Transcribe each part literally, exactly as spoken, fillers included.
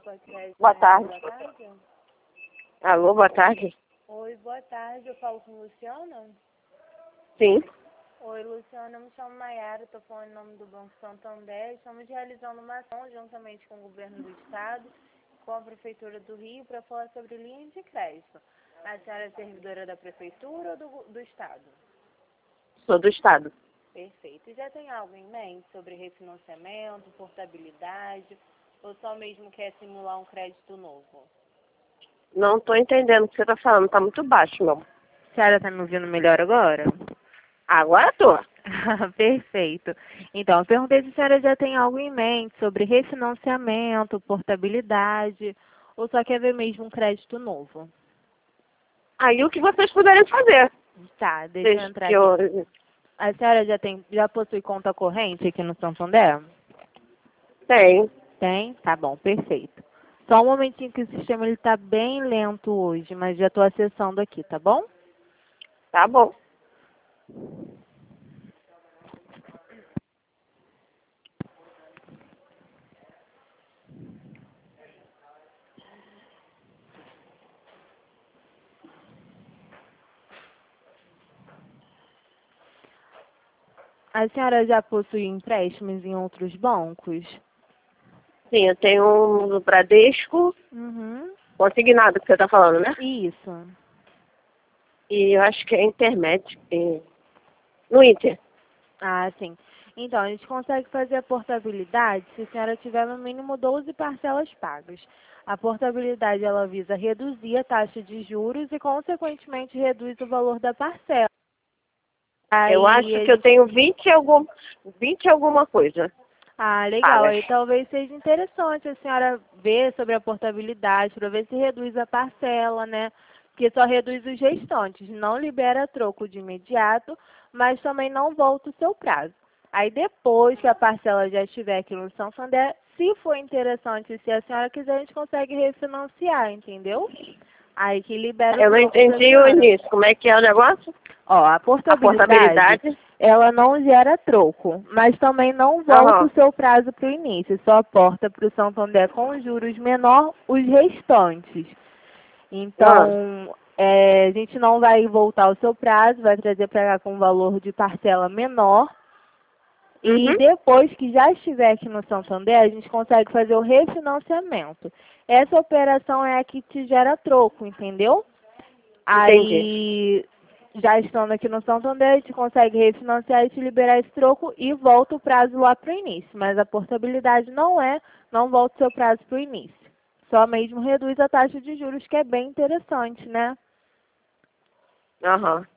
Boa tarde. Boa tarde. Alô, boa tarde. Oi, boa tarde. Eu falo com Luciana? Sim. Oi, Luciana. Eu me chamo Maiara, estou falando em nome do Banco Santander. Estamos realizando uma ação juntamente com o governo do estado, com a Prefeitura do Rio, para falar sobre linhas de crédito. A senhora é servidora da Prefeitura ou do, do estado? Sou do estado. Perfeito. E já tem algo em mente sobre refinanciamento, portabilidade, ou só mesmo quer simular um crédito novo? Não estou entendendo o que você está falando. Está muito baixo, meu. A senhora está me ouvindo melhor agora? Agora estou. Perfeito. Então, eu perguntei se a senhora já tem algo em mente sobre refinanciamento, portabilidade, ou só quer ver mesmo um crédito novo. Aí o que vocês puderem fazer. Tá, deixa eu Desde entrar que aqui. eu... A senhora já tem, já possui conta corrente aqui no Santander? Tem. Tem? Tá bom, perfeito. Só um momentinho que o sistema ele tá bem lento hoje, mas já estou acessando aqui, tá bom? Tá bom. A senhora já possui empréstimos em outros bancos? Sim, eu tenho um no Bradesco, Uhum. consignado que você está falando, né? Isso. E eu acho que é intermédio. e- No Inter. Ah, sim. Então, a gente consegue fazer a portabilidade se a senhora tiver no mínimo doze parcelas pagas. A portabilidade, ela visa reduzir a taxa de juros e, consequentemente, reduz o valor da parcela. Eu Aí, acho a que eu gente... tenho vinte e algum, vinte e alguma coisa. Ah, legal. Pagas. Aí talvez seja interessante a senhora ver sobre a portabilidade para ver se reduz a parcela, né? Porque só reduz os restantes, não libera troco de imediato, mas também não volta o seu prazo. Aí depois que a parcela já estiver aqui no Santander, se for interessante, se a senhora quiser, a gente consegue refinanciar, entendeu? Aí que libera o Eu não troco para a entendi o senhora. início. Como é que é o negócio? Ó, a A portabilidade, portabilidade. ela não gera troco, mas também não volta o Aham. seu prazo para o início, só aporta para o Santander com juros menor os restantes. Ah. Então, é, a gente não vai voltar o seu prazo, vai trazer para cá com um valor de parcela menor. E Uhum. depois que já estiver aqui no Santander, a gente consegue fazer o refinanciamento. Essa operação é a que te gera troco, entendeu? Entendi. Aí, já estando aqui no Santander, a gente consegue refinanciar e te liberar esse troco e volta o prazo lá para o início. Mas a portabilidade não é, não volta o seu prazo para o início. Só mesmo reduz a taxa de juros, que é bem interessante, né? Aham.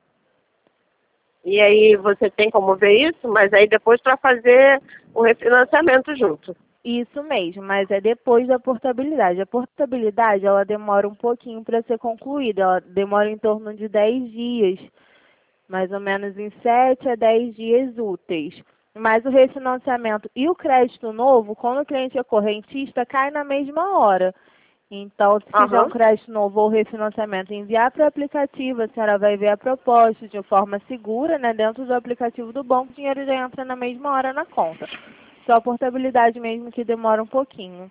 E aí você tem como ver isso, mas aí depois para fazer o refinanciamento junto. Isso mesmo, mas é depois da portabilidade. A portabilidade, ela demora um pouquinho para ser concluída, ela demora em torno de dez dias, mais ou menos em sete a dez dias úteis. Mas o refinanciamento e o crédito novo, quando o cliente é correntista, cai na mesma hora. Então, se fizer um Aham. crédito novo ou refinanciamento e enviar para o aplicativo, a senhora vai ver a proposta de forma segura, né? Dentro do aplicativo do banco, o dinheiro já entra na mesma hora na conta. Só a portabilidade mesmo que demora um pouquinho.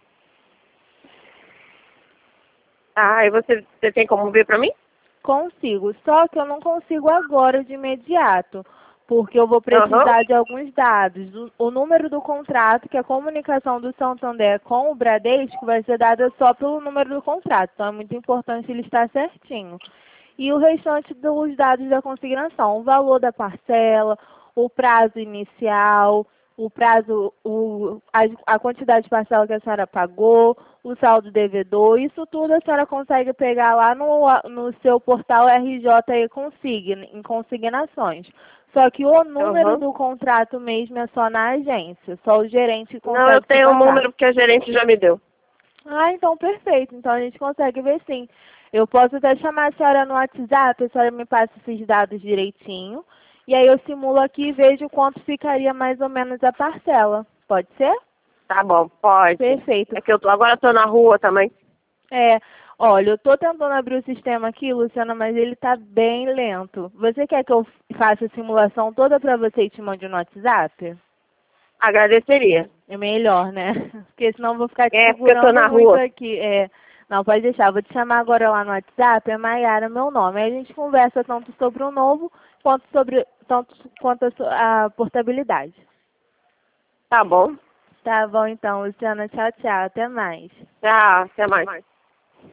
Ah, e você, você tem como ver para mim? Consigo, só que eu não consigo agora de imediato, porque eu vou Aham. precisar de alguns dados. O, o número do contrato, que é a comunicação do Santander com o Bradesco, vai ser dada só pelo número do contrato, então é muito importante ele estar certinho. E o restante dos dados da consignação, o valor da parcela, o prazo inicial, o prazo, o, a, a quantidade de parcela que a senhora pagou, o saldo devedor, isso tudo a senhora consegue pegar lá no, no seu portal R J E Consigna, em consignações. Só que o número Aham. do contrato mesmo é só na agência, só o gerente Não, eu consegue te tenho um passar. número porque a gerente já me deu. Ah, então perfeito. Então a gente consegue ver sim. Eu posso até chamar a senhora no WhatsApp, a senhora me passa esses dados direitinho. E aí eu simulo aqui e vejo quanto ficaria mais ou menos a parcela. Pode ser? Tá bom, pode. Perfeito. É que eu tô, agora eu tô na rua também. É, olha, eu tô tentando abrir o sistema aqui, Luciana, mas ele tá bem lento. Você quer que eu faça a simulação toda para você e te mande no WhatsApp? Agradeceria. É melhor, né? Porque senão eu vou ficar te É, porque eu tô segurando na muito rua. aqui. É, não, pode deixar. Vou te chamar agora lá no WhatsApp, é Maiara meu nome. Aí a gente conversa tanto sobre o novo, quanto sobre tanto quanto a, su- a portabilidade. Tá bom. Tá bom então, Luciana. Tchau, tchau. Até mais. Tchau, até mais.